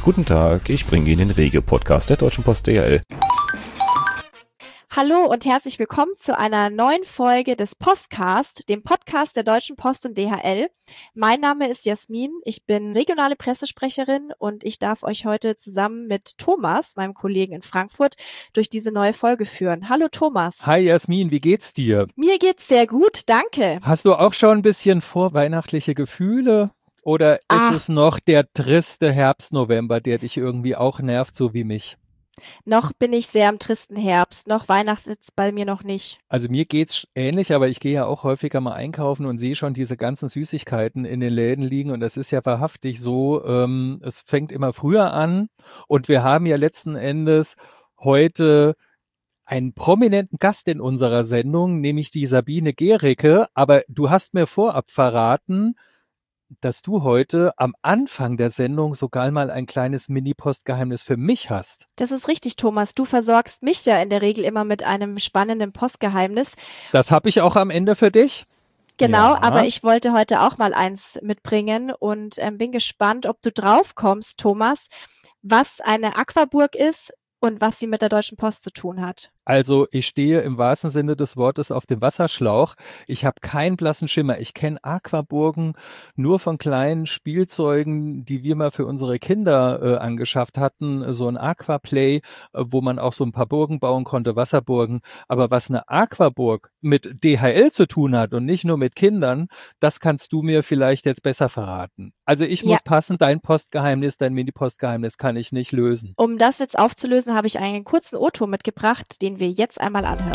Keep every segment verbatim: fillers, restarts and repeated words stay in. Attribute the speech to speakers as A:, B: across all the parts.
A: Guten Tag, ich bringe Ihnen den Regio-Podcast der Deutschen Post D H L.
B: Hallo und herzlich willkommen zu einer neuen Folge des Postcast, dem Podcast der Deutschen Post und D H L. Mein Name ist Jasmin, ich bin regionale Pressesprecherin und ich darf euch heute zusammen mit Thomas, meinem Kollegen in Frankfurt, durch diese neue Folge führen. Hallo Thomas.
C: Hi Jasmin, wie geht's dir?
B: Mir geht's sehr gut, danke.
C: Hast du auch schon ein bisschen vorweihnachtliche Gefühle? Oder ist
B: Ah.
C: es noch der triste Herbst-November, der dich irgendwie auch nervt, so wie mich?
B: Noch bin ich sehr im tristen Herbst, noch Weihnachten ist bei mir noch nicht.
C: Also mir geht's ähnlich, aber ich gehe ja auch häufiger mal einkaufen und sehe schon diese ganzen Süßigkeiten in den Läden liegen und das ist ja wahrhaftig so, ähm, es fängt immer früher an und wir haben ja letzten Endes heute einen prominenten Gast in unserer Sendung, nämlich die Sabine Gericke, aber du hast mir vorab verraten, dass du heute am Anfang der Sendung sogar mal ein kleines Mini-Postgeheimnis für mich hast.
B: Das ist richtig, Thomas. Du versorgst mich ja in der Regel immer mit einem spannenden Postgeheimnis.
C: Das habe ich auch am Ende für dich.
B: Genau,
C: Ja.
B: aber ich wollte heute auch mal eins mitbringen und ähm, bin gespannt, ob du drauf kommst, Thomas, was eine Aquaburg ist und was sie mit der Deutschen Post zu tun hat.
C: Also ich stehe im wahrsten Sinne des Wortes auf dem Wasserschlauch. Ich habe keinen blassen Schimmer. Ich kenne Aquaburgen nur von kleinen Spielzeugen, die wir mal für unsere Kinder äh, angeschafft hatten. So ein Aquaplay, äh, wo man auch so ein paar Burgen bauen konnte, Wasserburgen. Aber was eine Aquaburg mit D H L zu tun hat und nicht nur mit Kindern, das kannst du mir vielleicht jetzt besser verraten. Also ich
B: Ja.
C: muss passen, dein Postgeheimnis, dein Mini-Postgeheimnis kann ich nicht lösen.
B: Um das jetzt aufzulösen, habe ich einen kurzen O-Ton mitgebracht, den wir jetzt einmal anhören.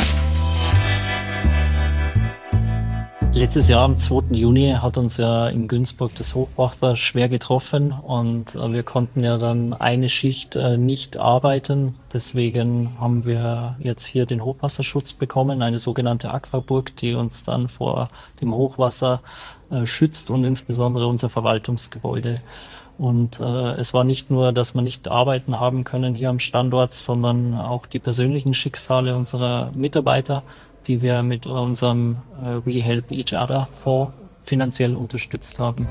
D: Letztes Jahr am zweiten Juni hat uns ja in Günzburg das Hochwasser schwer getroffen und äh, wir konnten ja dann eine Schicht äh, nicht arbeiten. Deswegen haben wir jetzt hier den Hochwasserschutz bekommen, eine sogenannte Aquaburg, die uns dann vor dem Hochwasser äh, schützt und insbesondere unser Verwaltungsgebäude. Und äh, es war nicht nur, dass wir nicht arbeiten haben können hier am Standort, sondern auch die persönlichen Schicksale unserer Mitarbeiter, die wir mit unserem äh, We Help Each Other Fonds finanziell unterstützt haben.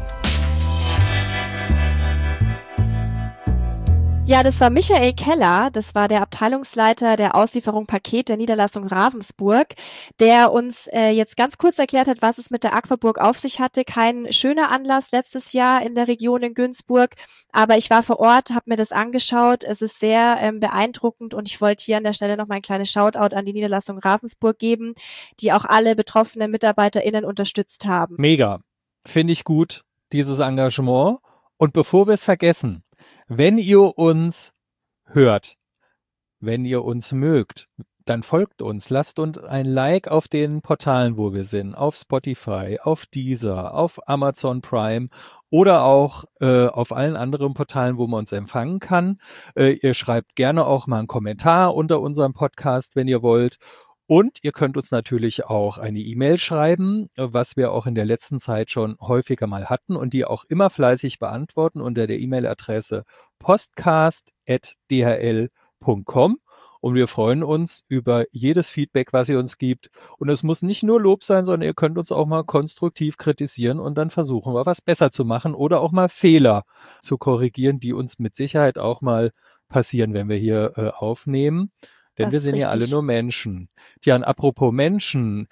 B: Ja, das war Michael Keller, das war der Abteilungsleiter der Auslieferung Paket der Niederlassung Ravensburg, der uns äh, jetzt ganz kurz erklärt hat, was es mit der Aquaburg auf sich hatte. Kein schöner Anlass letztes Jahr in der Region in Günzburg, aber ich war vor Ort, habe mir das angeschaut. Es ist sehr ähm, beeindruckend und ich wollte hier an der Stelle noch mal ein kleines Shoutout an die Niederlassung Ravensburg geben, die auch alle betroffenen MitarbeiterInnen unterstützt haben.
C: Mega. Finde ich gut, dieses Engagement. Und bevor wir es vergessen, wenn ihr uns hört, wenn ihr uns mögt, dann folgt uns, lasst uns ein Like auf den Portalen, wo wir sind, auf Spotify, auf Deezer, auf Amazon Prime oder auch äh, auf allen anderen Portalen, wo man uns empfangen kann. Äh, ihr schreibt gerne auch mal einen Kommentar unter unserem Podcast, wenn ihr wollt. Und ihr könnt uns natürlich auch eine E-Mail schreiben, was wir auch in der letzten Zeit schon häufiger mal hatten und die auch immer fleißig beantworten unter der E-Mail-Adresse postcast at d h l punkt com. Und wir freuen uns über jedes Feedback, was ihr uns gibt. Und es muss nicht nur Lob sein, sondern ihr könnt uns auch mal konstruktiv kritisieren und dann versuchen wir, was besser zu machen oder auch mal Fehler zu korrigieren, die uns mit Sicherheit auch mal passieren, wenn wir hier äh, aufnehmen. Denn
B: Das
C: wir
B: ist
C: sind ja alle
B: richtig.
C: nur Menschen. Tja, und apropos Menschen,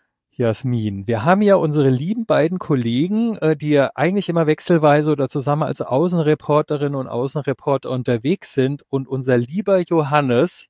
C: Jasmin, wir haben ja unsere lieben beiden Kollegen, äh, die ja eigentlich immer wechselweise oder zusammen als Außenreporterinnen und Außenreporter unterwegs sind. Und unser lieber Johannes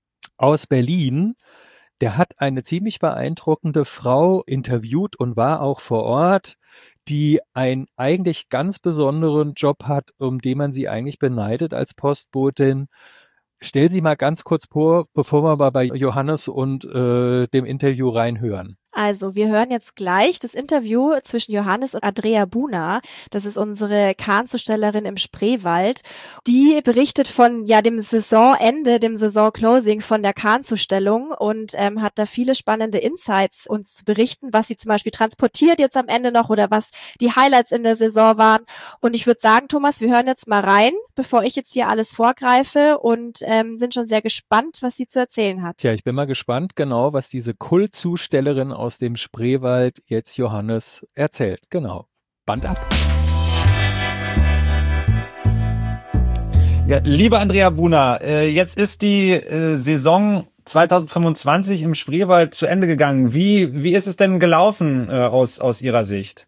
C: aus Berlin, der hat eine ziemlich beeindruckende Frau interviewt und war auch vor Ort, die einen eigentlich ganz besonderen Job hat, um den man sie eigentlich beneidet als Postbotin. Stell sie mal ganz kurz vor, bevor wir mal bei Johannes und äh, dem Interview reinhören.
B: Also, wir hören jetzt gleich das Interview zwischen Johannes und Andrea Buna. Das ist unsere Kahnzustellerin im Spreewald. Die berichtet von ja dem Saisonende, dem Saisonclosing von der Kahnzustellung und ähm, hat da viele spannende Insights uns zu berichten, was sie zum Beispiel transportiert jetzt am Ende noch oder was die Highlights in der Saison waren. Und ich würde sagen, Thomas, wir hören jetzt mal rein, bevor ich jetzt hier alles vorgreife und ähm, sind schon sehr gespannt, was sie zu erzählen hat.
C: Tja, ich bin mal gespannt, genau, was diese Kultzustellerin aus dem Spreewald jetzt Johannes erzählt. Genau. Band ab.
E: Ja, liebe Andrea Buhner, äh, jetzt ist die äh, Saison zwanzig fünfundzwanzig im Spreewald zu Ende gegangen. Wie wie ist es denn gelaufen äh, aus aus Ihrer Sicht?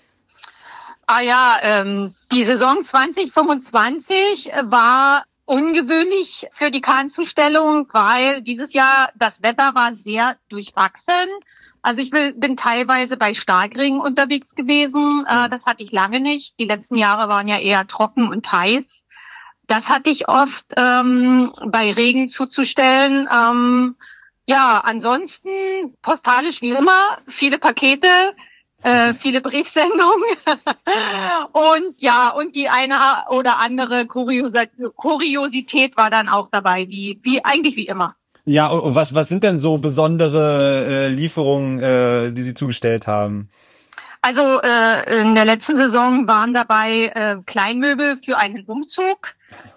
F: Ah ja, ähm, die Saison zwanzig fünfundzwanzig war ungewöhnlich für die Kahnzustellung, weil dieses Jahr das Wetter war sehr durchwachsen. Also ich will, bin teilweise bei Starkregen unterwegs gewesen. Äh, das hatte ich lange nicht. Die letzten Jahre waren ja eher trocken und heiß. Das hatte ich oft ähm, bei Regen zuzustellen. Ähm, ja, ansonsten postalisch wie immer, viele Pakete, äh, viele Briefsendungen und ja, und die eine oder andere Kurios- Kuriosität war dann auch dabei, wie, wie eigentlich wie immer.
E: Ja, und was was sind denn so besondere äh, Lieferungen, äh, die Sie zugestellt haben?
F: Also äh, in der letzten Saison waren dabei äh, Kleinmöbel für einen Umzug.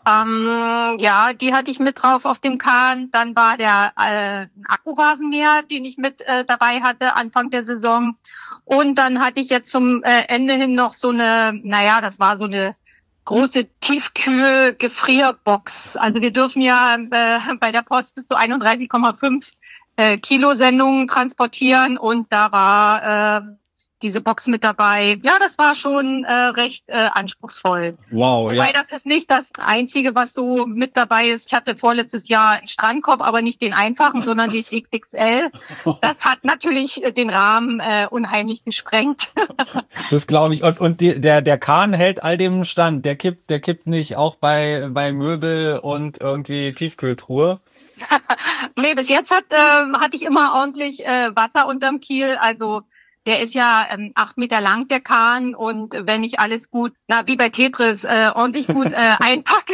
F: Ähm, ja, die hatte ich mit drauf auf dem Kahn. Dann war der äh, ein Akkurasenmäher, den ich mit äh, dabei hatte Anfang der Saison. Und dann hatte ich jetzt zum äh, Ende hin noch so eine, naja, das war so eine große Tiefkühl-Gefrierbox. Also wir dürfen ja äh, bei der Post bis zu einunddreißig Komma fünf äh, Kilo Sendungen transportieren und da war äh, diese Box mit dabei. Ja, das war schon äh, recht äh, anspruchsvoll.
E: Wow,
F: Wobei
E: ja.
F: das ist nicht das Einzige, was so mit dabei ist. Ich hatte vorletztes Jahr einen Strandkorb, aber nicht den einfachen, sondern den X X L. Das hat natürlich äh, den Rahmen äh, unheimlich gesprengt.
E: Das glaube ich. Und und die, der der Kahn hält all dem stand. Der kippt der kippt nicht auch bei bei Möbel und irgendwie Tiefkühltruhe.
F: Nee, bis jetzt hat äh, hatte ich immer ordentlich äh, Wasser unterm Kiel. Also der ist ja ähm, acht Meter lang, der Kahn. Und wenn ich alles gut, na wie bei Tetris, äh, ordentlich gut äh, einpacke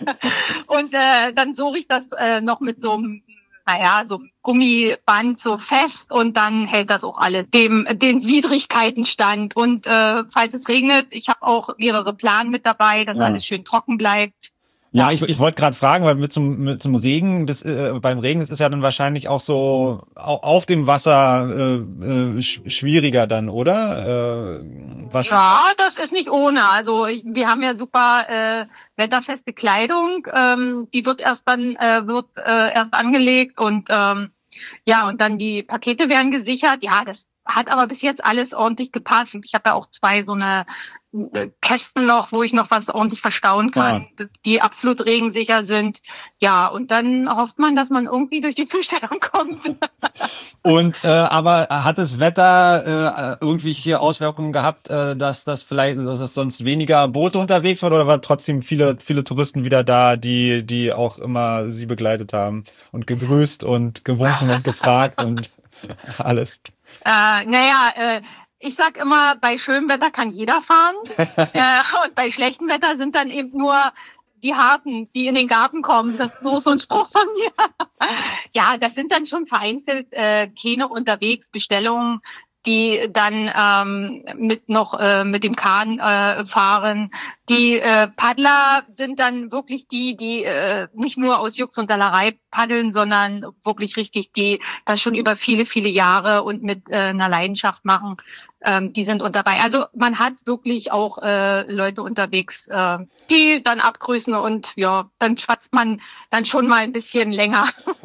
F: und äh, dann suche ich das äh, noch mit so einem, naja, so einem Gummiband so fest und dann hält das auch alles dem den Widrigkeiten stand. Und äh, falls es regnet, ich habe auch mehrere Planen mit dabei, dass
E: Ja.
F: alles schön trocken bleibt.
E: Ja, ich, ich wollte gerade fragen, weil mit zum mit zum Regen, das äh, beim Regen, das ist ja dann wahrscheinlich auch so au, auf dem Wasser äh, äh, sch, schwieriger dann, oder? Äh, was?
F: Ja, das ist nicht ohne. Also ich, wir haben ja super äh, wetterfeste Kleidung. Ähm, die wird erst dann äh, wird äh, erst angelegt und ähm, ja und dann die Pakete werden gesichert. Ja, das hat aber bis jetzt alles ordentlich gepasst. Ich habe ja auch zwei so eine äh, Kästen noch, wo ich noch was ordentlich verstauen kann,
E: Ja.
F: die absolut regensicher sind. Ja, und dann hofft man, dass man irgendwie durch die Zustellung kommt.
E: Und äh, aber hat das Wetter äh, irgendwie hier Auswirkungen gehabt, äh, dass das vielleicht, dass es sonst weniger Boote unterwegs waren oder war trotzdem viele viele Touristen wieder da, die die auch immer sie begleitet haben und gegrüßt und gewunken und gefragt und alles.
F: Äh, naja, äh, ich sag immer, bei schönem Wetter kann jeder fahren. äh, und bei schlechtem Wetter sind dann eben nur die Harten, die in den Garten kommen. Das ist nur so ein Spruch von mir. Ja, das sind dann schon vereinzelt äh, Kähne unterwegs, Bestellungen, die dann ähm, mit noch äh, mit dem Kahn äh, fahren. Die äh, Paddler sind dann wirklich die, die äh, nicht nur aus Jux und Dallerei paddeln, sondern wirklich richtig, die das schon über viele, viele Jahre und mit äh, einer Leidenschaft machen. Ähm, die sind und dabei. Also man hat wirklich auch äh, Leute unterwegs, äh, die dann abgrüßen und ja, dann schwatzt man dann schon mal ein bisschen länger.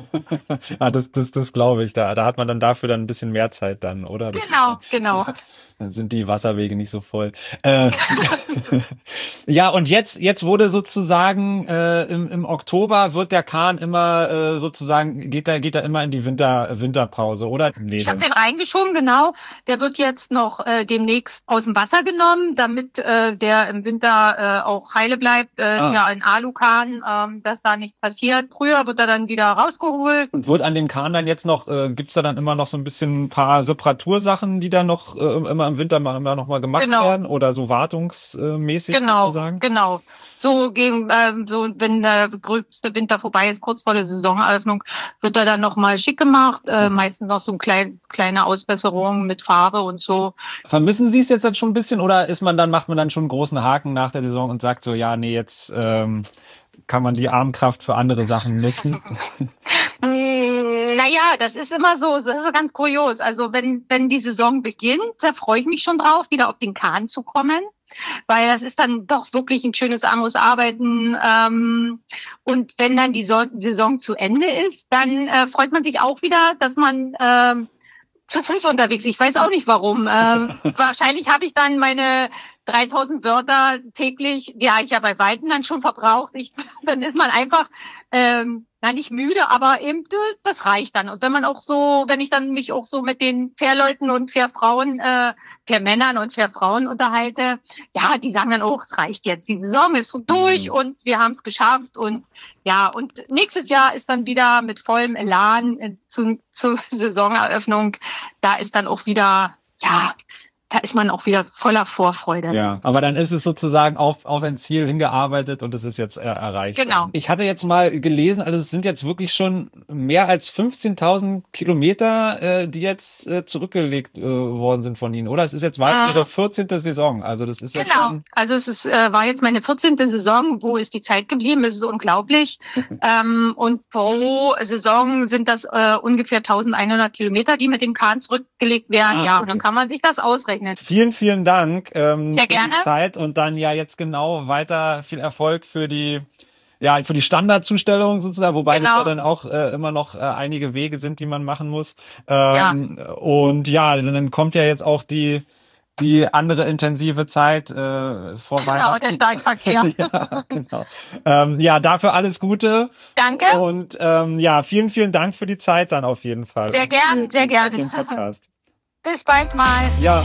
E: Ah, das das das glaube ich. Da da hat man dann dafür dann ein bisschen mehr Zeit dann, oder?
F: Genau, genau.
E: Dann sind die Wasserwege nicht so voll. Äh, ja, und jetzt jetzt wurde sozusagen äh, im, im Oktober wird der Kahn immer äh, sozusagen geht er geht er immer in die Winter Winterpause, oder? Nee,
F: Ich habe den reingeschoben, genau. Der wird jetzt noch äh, demnächst aus dem Wasser genommen, damit äh, der im Winter äh, auch heile bleibt. Äh,
E: Ah.
F: Ist ja ein Alukahn, ähm, dass da nichts passiert. Früher wird er dann wieder rausgeholt.
E: Und wird an dem Kahn dann jetzt noch, äh, gibt's da dann immer noch so ein bisschen ein paar Reparatursachen, die dann noch äh, immer im Winter mal, immer noch mal gemacht
F: Genau.
E: werden oder so wartungsmäßig
F: Genau,
E: sozusagen?
F: genau. So gegen ähm, so wenn der gröbste Winter vorbei ist, kurz vor der Saisoneröffnung, wird er dann noch mal schick gemacht. Äh, meistens noch so ein klein, kleine Ausbesserung mit Farbe und so.
E: Vermissen Sie es jetzt halt schon ein bisschen oder ist man dann, macht man dann schon einen großen Haken nach der Saison und sagt so, ja, nee, jetzt ähm, kann man die Armkraft für andere Sachen nutzen?
F: Mm, Naja, das ist immer so, das ist ganz kurios. Also wenn wenn die Saison beginnt, da freue ich mich schon drauf, wieder auf den Kahn zu kommen. weil das ist dann doch wirklich ein schönes anderes Arbeiten. Ähm, und wenn dann die so- Saison zu Ende ist, dann äh, freut man sich auch wieder, dass man ähm, zu Fuß unterwegs ist. Ich weiß auch nicht warum. Ähm, wahrscheinlich habe ich dann meine dreitausend Wörter täglich, die habe ich ja bei Weitem dann schon verbraucht. Ich, dann ist man einfach, ähm, na nicht müde, aber eben das reicht dann. Und wenn man auch so, wenn ich dann mich auch so mit den Fährleuten und Fährfrauen, äh, Fährmännern und Fährfrauen unterhalte, ja, die sagen dann auch, es reicht jetzt, die Saison ist so durch und wir haben es geschafft. Und ja, und nächstes Jahr ist dann wieder mit vollem Elan äh, zu, zur Saisoneröffnung. Da ist dann auch wieder, ja, da ist man auch wieder voller Vorfreude.
E: Ja, aber dann ist es sozusagen auf auf ein Ziel hingearbeitet und es ist jetzt äh, erreicht.
F: Genau.
E: Ich hatte jetzt mal gelesen, also es sind jetzt wirklich schon mehr als fünfzehntausend Kilometer, äh, die jetzt äh, zurückgelegt äh, worden sind von Ihnen, oder? Es ist jetzt war jetzt
F: Ah.
E: Ihre vierzehnte Saison, also das ist jetzt
F: Genau.
E: schon...
F: Also es ist, äh, war jetzt meine vierzehnte Saison. Wo ist die Zeit geblieben? Es ist unglaublich. ähm, und pro Saison sind das äh, ungefähr eintausendeinhundert Kilometer, die mit dem Kahn zurückgelegt werden.
E: Ah,
F: ja,
E: okay.
F: und dann kann man sich das ausrechnen.
E: Vielen, vielen Dank ähm,
F: Sehr
E: für die
F: gerne.
E: Zeit und dann ja jetzt genau weiter viel Erfolg für die ja für die Standardzustellung sozusagen, wobei
F: Genau.
E: das ja dann auch äh, immer noch äh, einige Wege sind, die man machen muss. Ähm, ja. Und ja, dann kommt ja jetzt auch die die andere intensive Zeit äh, vor
F: Genau,
E: Weihnachten.
F: der Steigverkehr.
E: ja, genau. Ähm, ja, dafür alles Gute.
F: Danke.
E: Und ähm, ja, vielen, vielen Dank für die Zeit dann auf jeden Fall.
F: Sehr gern, sehr
E: Im
F: gerne.
E: Podcast.
F: Bis bald mal.
E: Ja.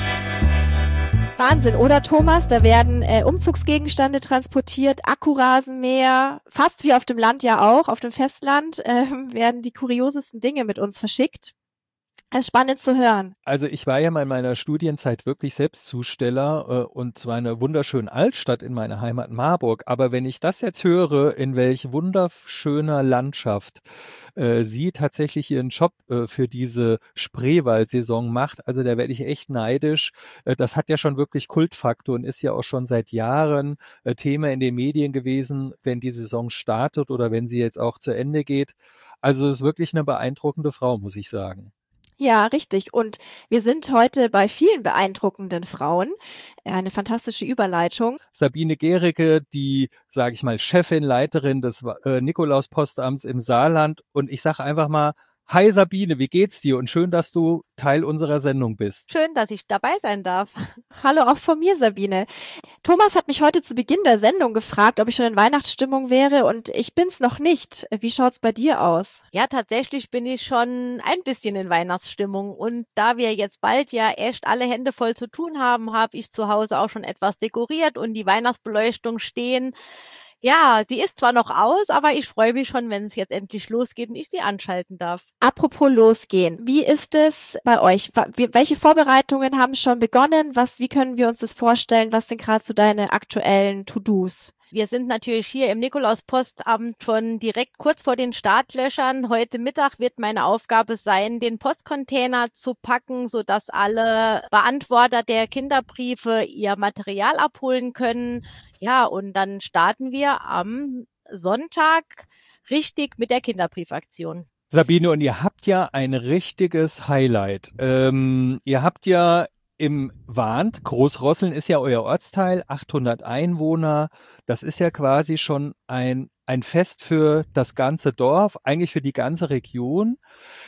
B: Wahnsinn, oder Thomas? Da werden äh, Umzugsgegenstände transportiert, Akkurasenmäher, fast wie auf dem Land ja auch, auf dem Festland äh, werden die kuriosesten Dinge mit uns verschickt. Das ist spannend zu hören.
C: Also ich war ja mal in meiner Studienzeit wirklich Selbstzusteller äh, und zwar in einer wunderschönen Altstadt in meiner Heimat Marburg. Aber wenn ich das jetzt höre, in welch wunderschöner Landschaft äh, sie tatsächlich ihren Job äh, für diese Spreewald-Saison macht, also da werde ich echt neidisch. Äh, das hat ja schon wirklich Kultfaktor und ist ja auch schon seit Jahren äh, Thema in den Medien gewesen, wenn die Saison startet oder wenn sie jetzt auch zu Ende geht. Also es ist wirklich eine beeindruckende Frau, muss ich sagen.
B: Ja, richtig. Und wir sind heute bei vielen beeindruckenden Frauen. Eine fantastische Überleitung.
C: Sabine Gericke, die, sage ich mal, Chefin, Leiterin des äh, Nikolauspostamts im Saarland. Und ich sage einfach mal, hi Sabine, wie geht's dir? Und schön, dass du Teil unserer Sendung bist.
G: Schön, dass ich dabei sein darf.
B: Hallo auch von mir, Sabine. Thomas hat mich heute zu Beginn der Sendung gefragt, ob ich schon in Weihnachtsstimmung wäre und ich bin's noch nicht. Wie schaut's bei dir aus?
G: Ja, tatsächlich bin ich schon ein bisschen in Weihnachtsstimmung und da wir jetzt bald ja echt alle Hände voll zu tun haben, habe ich zu Hause auch schon etwas dekoriert und die Weihnachtsbeleuchtung stehen. Ja, sie ist zwar noch aus, aber ich freue mich schon, wenn es jetzt endlich losgeht und ich sie anschalten darf.
B: Apropos losgehen, wie ist es bei euch? Wie, welche Vorbereitungen haben schon begonnen? Was, wie können wir uns das vorstellen? Was sind gerade so deine aktuellen To-Dos?
G: Wir sind natürlich hier im Nikolauspostamt schon direkt kurz vor den Startlöchern. Heute Mittag wird meine Aufgabe sein, den Postcontainer zu packen, sodass alle Beantworter der Kinderbriefe ihr Material abholen können. Ja, und dann starten wir am Sonntag richtig mit der Kinderbriefaktion.
C: Sabine, und ihr habt ja ein richtiges Highlight. Ähm, ihr habt ja im Wahnt, Großrosseln ist ja euer Ortsteil, achthundert Einwohner. Das ist ja quasi schon ein, ein Fest für das ganze Dorf, eigentlich für die ganze Region.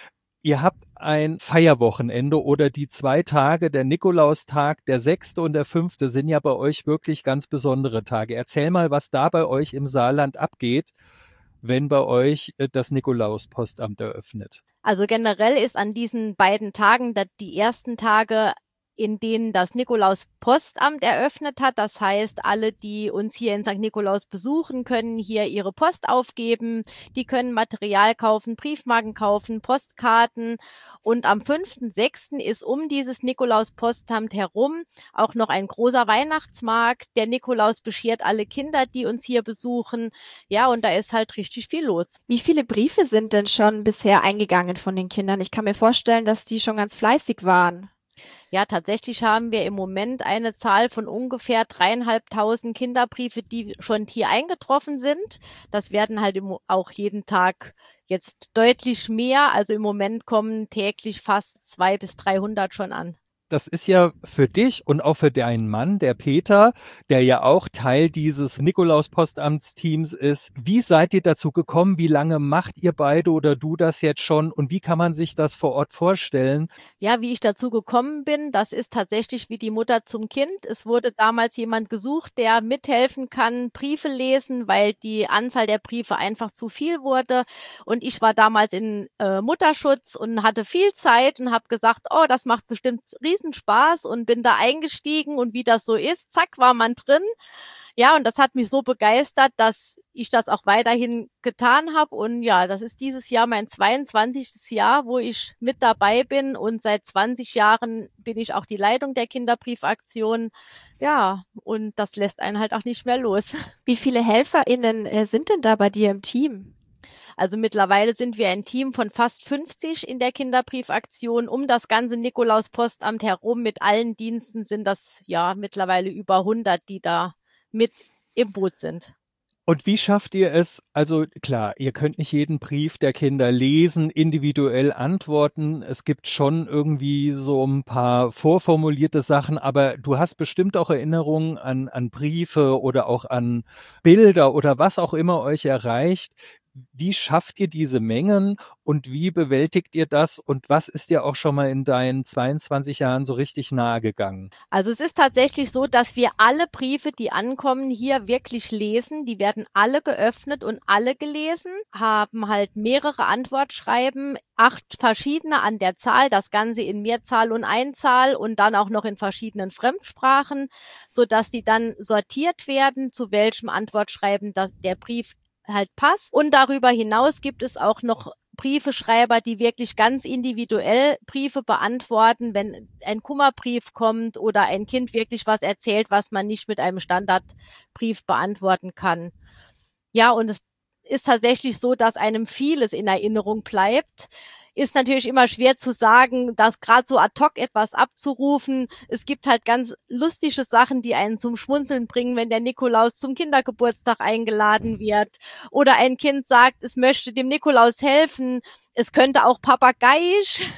C: Ihr habt ein Feierwochenende oder die zwei Tage, der Nikolaustag, der sechste und der fünfte sind ja bei euch wirklich ganz besondere Tage. Erzähl mal, was da bei euch im Saarland abgeht, wenn bei euch das Nikolauspostamt eröffnet.
G: Also generell ist an diesen beiden Tagen die ersten Tage, in denen das Nikolauspostamt eröffnet hat. Das heißt, alle, die uns hier in Sankt Nikolaus besuchen, können hier ihre Post aufgeben. Die können Material kaufen, Briefmarken kaufen, Postkarten. Und am fünften sechsten ist um dieses Nikolauspostamt herum auch noch ein großer Weihnachtsmarkt. Der Nikolaus beschert alle Kinder, die uns hier besuchen. Ja, und da ist halt richtig viel los.
B: Wie viele Briefe sind denn schon bisher eingegangen von den Kindern? Ich kann mir vorstellen, dass die schon ganz fleißig waren.
G: Ja, tatsächlich haben wir im Moment eine Zahl von ungefähr dreieinhalbtausend Kinderbriefe, die schon hier eingetroffen sind. Das werden halt auch jeden Tag jetzt deutlich mehr. Also im Moment kommen täglich fast zweihundert bis dreihundert schon an.
C: das ist ja für dich und auch für deinen Mann, der Peter, der ja auch Teil dieses Nikolaus-Postamtsteams ist. Wie seid ihr dazu gekommen? Wie lange macht ihr beide oder du das jetzt schon? Und wie kann man sich das vor Ort vorstellen?
G: Ja, wie ich dazu gekommen bin, das ist tatsächlich wie die Mutter zum Kind. Es wurde damals jemand gesucht, der mithelfen kann, Briefe lesen, weil die Anzahl der Briefe einfach zu viel wurde. Und ich war damals in äh, Mutterschutz und hatte viel Zeit und habe gesagt, oh, das macht bestimmt Riesenspaß und bin da eingestiegen und wie das so ist, zack, war man drin. Ja, und das hat mich so begeistert, dass ich das auch weiterhin getan habe. Und ja, das ist dieses Jahr mein zweiundzwanzigstes Jahr, wo ich mit dabei bin. Und seit zwanzig Jahren bin ich auch die Leitung der Kinderbriefaktion. Ja, und das lässt einen halt auch nicht mehr los.
B: Wie viele HelferInnen äh, sind denn da bei dir im Team?
G: Also mittlerweile sind wir ein Team von fast fünfzig in der Kinderbriefaktion. Um das ganze Nikolaus-Postamt herum mit allen Diensten sind das ja mittlerweile über hundert, die da mit im Boot sind.
C: Und wie schafft ihr es? Also klar, ihr könnt nicht jeden Brief der Kinder lesen, individuell antworten. Es gibt schon irgendwie so ein paar vorformulierte Sachen, aber du hast bestimmt auch Erinnerungen an, an Briefe oder auch an Bilder oder was auch immer euch erreicht. Wie schafft ihr diese Mengen und wie bewältigt ihr das und was ist dir auch schon mal in deinen zweiundzwanzig Jahren so richtig nahe gegangen?
G: Also es ist tatsächlich so, dass wir alle Briefe, die ankommen, hier wirklich lesen. Die werden alle geöffnet und alle gelesen, haben halt mehrere Antwortschreiben, acht verschiedene an der Zahl, das Ganze in Mehrzahl und Einzahl und dann auch noch in verschiedenen Fremdsprachen, sodass die dann sortiert werden, zu welchem Antwortschreiben das, der Brief halt passt. Und darüber hinaus gibt es auch noch Briefeschreiber, die wirklich ganz individuell Briefe beantworten, wenn ein Kummerbrief kommt oder ein Kind wirklich was erzählt, was man nicht mit einem Standardbrief beantworten kann. Ja, und es ist tatsächlich so, dass einem vieles in Erinnerung bleibt. Ist natürlich immer schwer zu sagen, dass gerade so ad hoc etwas abzurufen. Es gibt halt ganz lustige Sachen, die einen zum Schmunzeln bringen, wenn der Nikolaus zum Kindergeburtstag eingeladen wird oder ein Kind sagt, es möchte dem Nikolaus helfen. Es könnte auch papageiisch.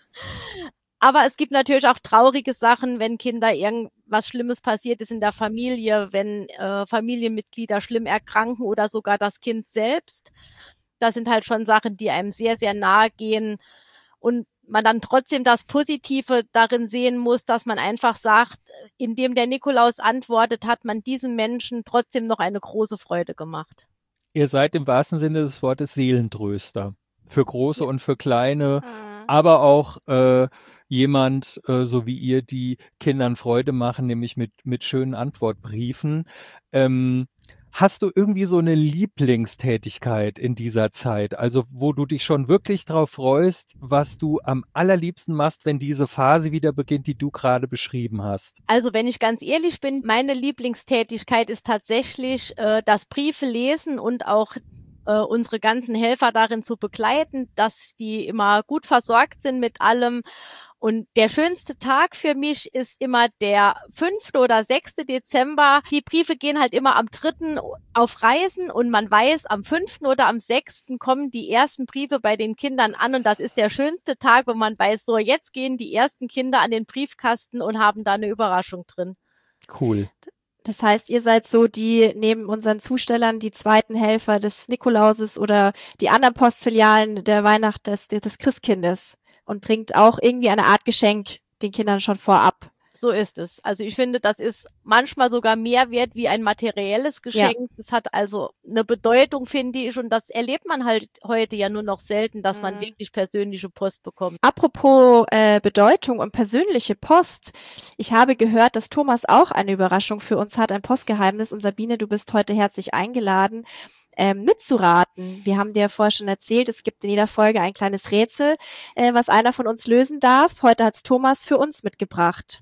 G: Aber es gibt natürlich auch traurige Sachen, wenn Kinder irgendwas Schlimmes passiert ist in der Familie, wenn äh, Familienmitglieder schlimm erkranken oder sogar das Kind selbst. Das sind halt schon Sachen, die einem sehr, sehr nahe gehen und man dann trotzdem das Positive darin sehen muss, dass man einfach sagt, indem der Nikolaus antwortet, hat man diesem Menschen trotzdem noch eine große Freude gemacht.
C: Ihr seid im wahrsten Sinne des Wortes Seelentröster. Für Große
B: Ja.
C: und für Kleine,
B: Mhm.
C: aber auch äh, jemand, äh, so wie ihr, die Kindern Freude machen, nämlich mit, mit schönen Antwortbriefen. Ähm, Hast du irgendwie so eine Lieblingstätigkeit in dieser Zeit? Also wo du dich schon wirklich drauf freust, was du am allerliebsten machst, wenn diese Phase wieder beginnt, die du gerade beschrieben hast?
G: Also wenn ich ganz ehrlich bin, meine Lieblingstätigkeit ist tatsächlich äh, das Briefe lesen und auch äh, unsere ganzen Helfer darin zu begleiten, dass die immer gut versorgt sind mit allem. Und der schönste Tag für mich ist immer der fünfte oder sechste Dezember. Die Briefe gehen halt immer am dritten auf Reisen und man weiß, am fünften oder am sechsten kommen die ersten Briefe bei den Kindern an und das ist der schönste Tag, wo man weiß, so jetzt gehen die ersten Kinder an den Briefkasten und haben da eine Überraschung drin.
C: Cool.
B: Das heißt, ihr seid so die neben unseren Zustellern die zweiten Helfer des Nikolauses oder die anderen Postfilialen der Weihnacht des, des Christkindes und bringt auch irgendwie eine Art Geschenk den Kindern schon vorab.
G: So ist es. Also ich finde, das ist manchmal sogar mehr wert wie ein materielles Geschenk. Ja. Das hat also eine Bedeutung, finde ich, und das erlebt man halt heute ja nur noch selten, dass mhm. man wirklich persönliche Post bekommt.
B: Apropos äh, Bedeutung und persönliche Post. Ich habe gehört, dass Thomas auch eine Überraschung für uns hat, ein Postgeheimnis. Und Sabine, du bist heute herzlich eingeladen, ähm, mitzuraten. Wir haben dir vorher schon erzählt, es gibt in jeder Folge ein kleines Rätsel, äh, was einer von uns lösen darf. Heute hat's Thomas für uns mitgebracht.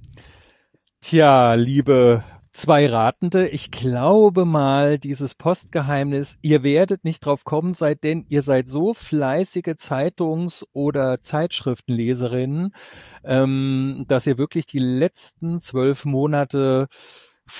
C: Tja, liebe zwei Ratende, ich glaube mal, dieses Postgeheimnis, ihr werdet nicht drauf kommen, seid denn ihr seid so fleißige Zeitungs- oder Zeitschriftenleserinnen, ähm, dass ihr wirklich die letzten zwölf Monate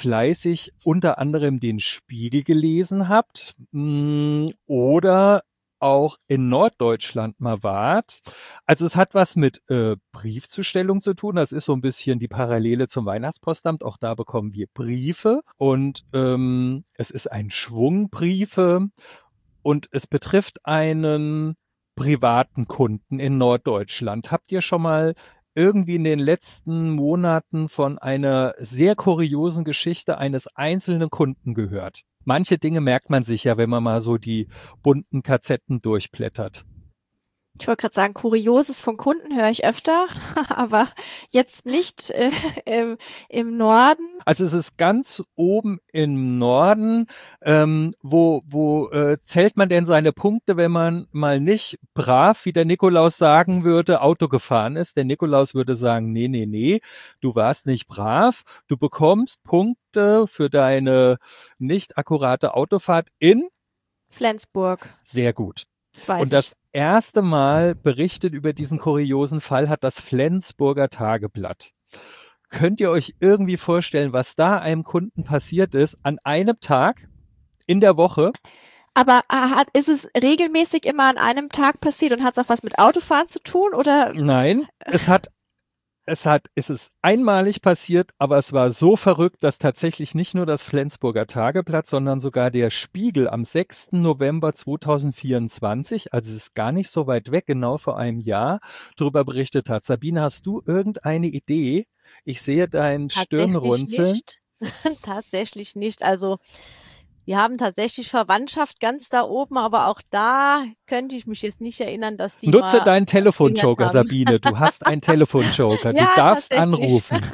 C: fleißig unter anderem den Spiegel gelesen habt, mh, oder auch in Norddeutschland mal wart. Also es hat was mit äh, Briefzustellung zu tun. Das ist so ein bisschen die Parallele zum Weihnachtspostamt. Auch da bekommen wir Briefe und ähm, es ist ein Schwung Briefe und es betrifft einen privaten Kunden in Norddeutschland. Habt ihr schon mal irgendwie in den letzten Monaten von einer sehr kuriosen Geschichte eines einzelnen Kunden gehört? Manche Dinge merkt man sich ja, wenn man mal so die bunten Kassetten durchblättert.
B: Ich wollte gerade sagen, Kurioses von Kunden höre ich öfter, aber jetzt nicht äh, im, im Norden.
C: Also es ist ganz oben im Norden. Ähm, wo wo äh, zählt man denn seine Punkte, wenn man mal nicht brav, wie der Nikolaus sagen würde, Auto gefahren ist? Der Nikolaus würde sagen, nee, nee, nee, du warst nicht brav. Du bekommst Punkte für deine nicht akkurate Autofahrt in
B: Flensburg.
C: Sehr gut.
B: Das weiß
C: Und das erste Mal berichtet über diesen kuriosen Fall hat das Flensburger Tageblatt. Könnt ihr euch irgendwie vorstellen, was da einem Kunden passiert ist an einem Tag in der Woche?
B: Aber hat, ist es regelmäßig immer an einem Tag passiert und hat es auch was mit Autofahren zu tun? Oder?
C: Nein, es hat Es hat, es ist einmalig passiert, aber es war so verrückt, dass tatsächlich nicht nur das Flensburger Tageblatt, sondern sogar der Spiegel am sechsten November zweitausendvierundzwanzig, also es ist gar nicht so weit weg, genau vor einem Jahr, darüber berichtet hat. Sabine, hast du irgendeine Idee? Ich sehe dein Stirnrunzeln.
G: Nicht. Tatsächlich nicht. Also wir haben tatsächlich Verwandtschaft ganz da oben, aber auch da könnte ich mich jetzt nicht erinnern, dass die
C: Nutze
G: mal
C: deinen Telefonjoker,
G: haben.
C: Sabine. Du hast einen Telefonjoker. Du
G: Ja,
C: darfst
G: tatsächlich.
C: anrufen.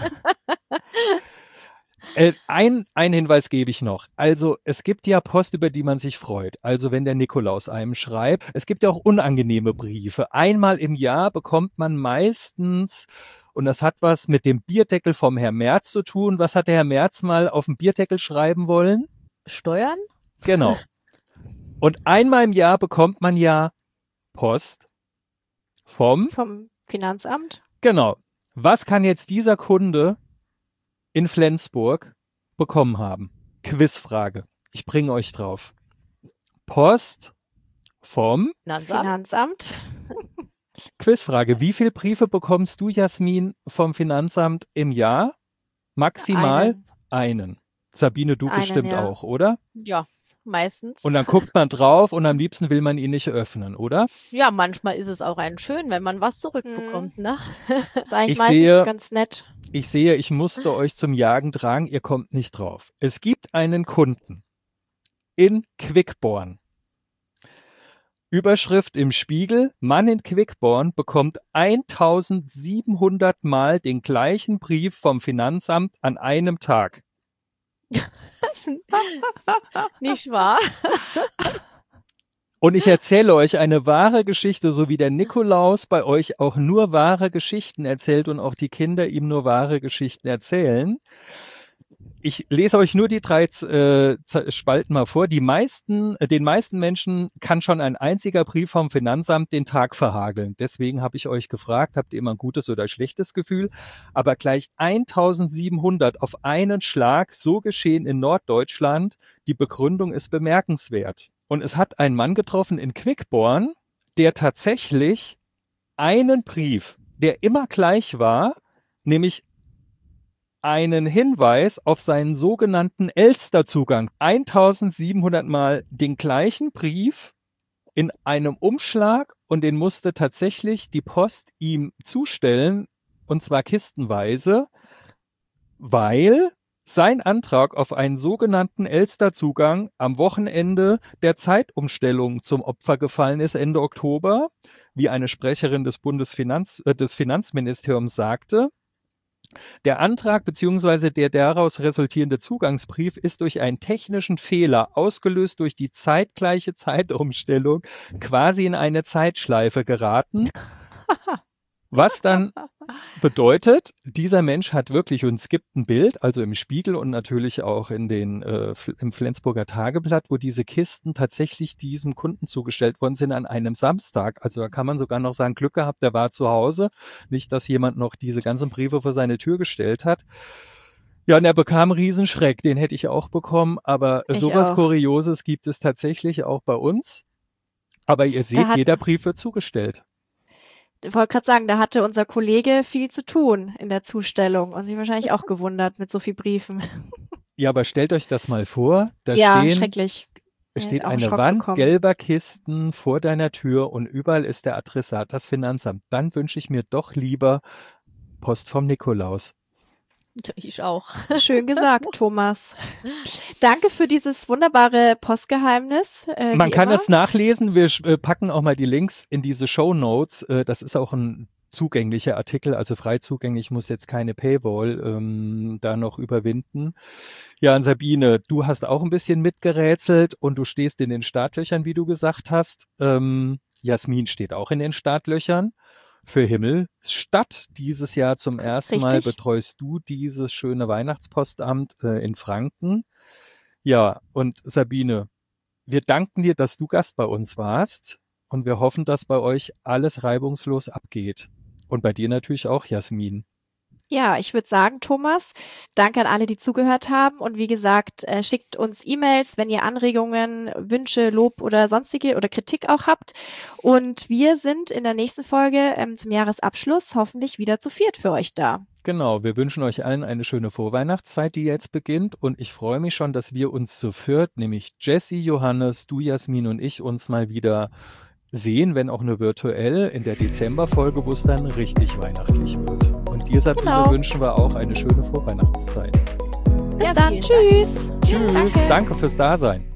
C: Äh, ein, ein Hinweis gebe ich noch. Also es gibt ja Post, über die man sich freut. Also wenn der Nikolaus einem schreibt. Es gibt ja auch unangenehme Briefe. Einmal im Jahr bekommt man meistens, und das hat was mit dem Bierdeckel vom Herrn Merz zu tun. Was hat der Herr Merz mal auf dem Bierdeckel schreiben wollen?
G: Steuern?
C: Genau. Und einmal im Jahr bekommt man ja Post vom,
B: Vom Finanzamt?
C: genau. Was kann jetzt dieser Kunde in Flensburg bekommen haben? Quizfrage. Ich bringe euch drauf. Post vom
G: Finanzamt?
B: Finanzamt?
C: Quizfrage. Wie viele Briefe bekommst du, Jasmin, vom Finanzamt im Jahr? Maximal
B: Einen.
C: einen. Sabine, du
B: Einen,
C: bestimmt
B: ja.
C: auch, oder?
G: Ja, meistens.
C: Und dann guckt man drauf und am liebsten will man ihn nicht öffnen, oder?
G: Ja, manchmal ist es auch ein schön, wenn man was zurückbekommt, ne?
B: Das ist eigentlich
C: Ich
B: meistens
C: sehe-
B: ganz nett.
C: Ich sehe, ich musste euch zum Jagen tragen, ihr kommt nicht drauf. Es gibt einen Kunden in Quickborn. Überschrift im Spiegel, Mann in Quickborn bekommt eintausendsiebenhundert Mal den gleichen Brief vom Finanzamt an einem Tag.
G: Nicht wahr?
C: Und ich erzähle euch eine wahre Geschichte, so wie der Nikolaus bei euch auch nur wahre Geschichten erzählt und auch die Kinder ihm nur wahre Geschichten erzählen. Ich lese euch nur die drei äh, Spalten mal vor. Die meisten, äh, den meisten Menschen kann schon ein einziger Brief vom Finanzamt den Tag verhageln. Deswegen habe ich euch gefragt, habt ihr immer ein gutes oder schlechtes Gefühl? Aber gleich eintausendsiebenhundert auf einen Schlag, so geschehen in Norddeutschland. Die Begründung ist bemerkenswert. Und es hat einen Mann getroffen in Quickborn, der tatsächlich einen Brief, der immer gleich war, nämlich einen Hinweis auf seinen sogenannten Elster-Zugang. eintausendsiebenhundert Mal den gleichen Brief in einem Umschlag und den musste tatsächlich die Post ihm zustellen, und zwar kistenweise, weil sein Antrag auf einen sogenannten Elster-Zugang am Wochenende der Zeitumstellung zum Opfer gefallen ist, Ende Oktober, wie eine Sprecherin des Bundesfinanz, äh, des Finanzministeriums sagte. Der Antrag bzw. der daraus resultierende Zugangsbrief ist durch einen technischen Fehler, ausgelöst durch die zeitgleiche Zeitumstellung, quasi in eine Zeitschleife geraten. Was dann bedeutet, dieser Mensch hat wirklich, und es gibt ein Bild, also im Spiegel und natürlich auch in den äh, im Flensburger Tageblatt, wo diese Kisten tatsächlich diesem Kunden zugestellt worden sind an einem Samstag. Also da kann man sogar noch sagen, Glück gehabt, der war zu Hause. Nicht, dass jemand noch diese ganzen Briefe vor seine Tür gestellt hat. Ja, und er bekam Riesenschreck, den hätte ich auch bekommen, aber
B: Ich
C: sowas
B: auch.
C: Kurioses gibt es tatsächlich auch bei uns. Aber ihr seht,
B: hat-
C: jeder Brief wird zugestellt.
B: Ich wollte gerade sagen, da hatte unser Kollege viel zu tun in der Zustellung und sich wahrscheinlich auch gewundert mit so viel Briefen.
C: Ja, aber stellt euch das mal vor, da
B: ja,
C: stehen,
B: schrecklich.
C: es
B: Er
C: steht
B: hat auch einen
C: eine
B: Schock
C: Wand
B: bekommen.
C: gelber Kisten vor deiner Tür und überall ist der Adressat, das Finanzamt. Dann wünsche ich mir doch lieber Post vom Nikolaus.
G: Ich auch.
B: Schön gesagt, Thomas. Danke für dieses wunderbare Postgeheimnis. Äh,
C: Man
B: wie
C: kann
B: immer.
C: das nachlesen. Wir äh, packen auch mal die Links in diese Shownotes. Äh, das ist auch ein zugänglicher Artikel, also frei zugänglich, muss jetzt keine Paywall ähm, da noch überwinden. Ja, und Sabine, du hast auch ein bisschen mitgerätselt und du stehst in den Startlöchern, wie du gesagt hast. Ähm, Jasmin steht auch in den Startlöchern. Für Himmelstadt dieses Jahr zum ersten Mal
B: Richtig.
C: betreust du dieses schöne Weihnachtspostamt äh, in Franken. Ja, und Sabine, wir danken dir, dass du Gast bei uns warst und wir hoffen, dass bei euch alles reibungslos abgeht. Und bei dir natürlich auch, Jasmin.
B: Ja, ich würde sagen, Thomas, danke an alle, die zugehört haben. Und wie gesagt, äh, schickt uns E-Mails, wenn ihr Anregungen, Wünsche, Lob oder sonstige oder Kritik auch habt. Und wir sind in der nächsten Folge ähm, zum Jahresabschluss hoffentlich wieder zu viert für euch da.
C: Genau, wir wünschen euch allen eine schöne Vorweihnachtszeit, die jetzt beginnt. Und ich freue mich schon, dass wir uns zu viert, nämlich Jessie, Johannes, du, Jasmin und ich, uns mal wieder sehen, wenn auch nur virtuell, in der Dezemberfolge, wo es dann richtig weihnachtlich wird. Und dir, Sabine,
B: Genau.
C: wünschen wir auch eine schöne Vorweihnachtszeit.
B: Bis
G: Ja,
B: dann.
G: vielen Dank.
B: Tschüss.
C: Tschüss,
B: Danke.
C: danke fürs Dasein.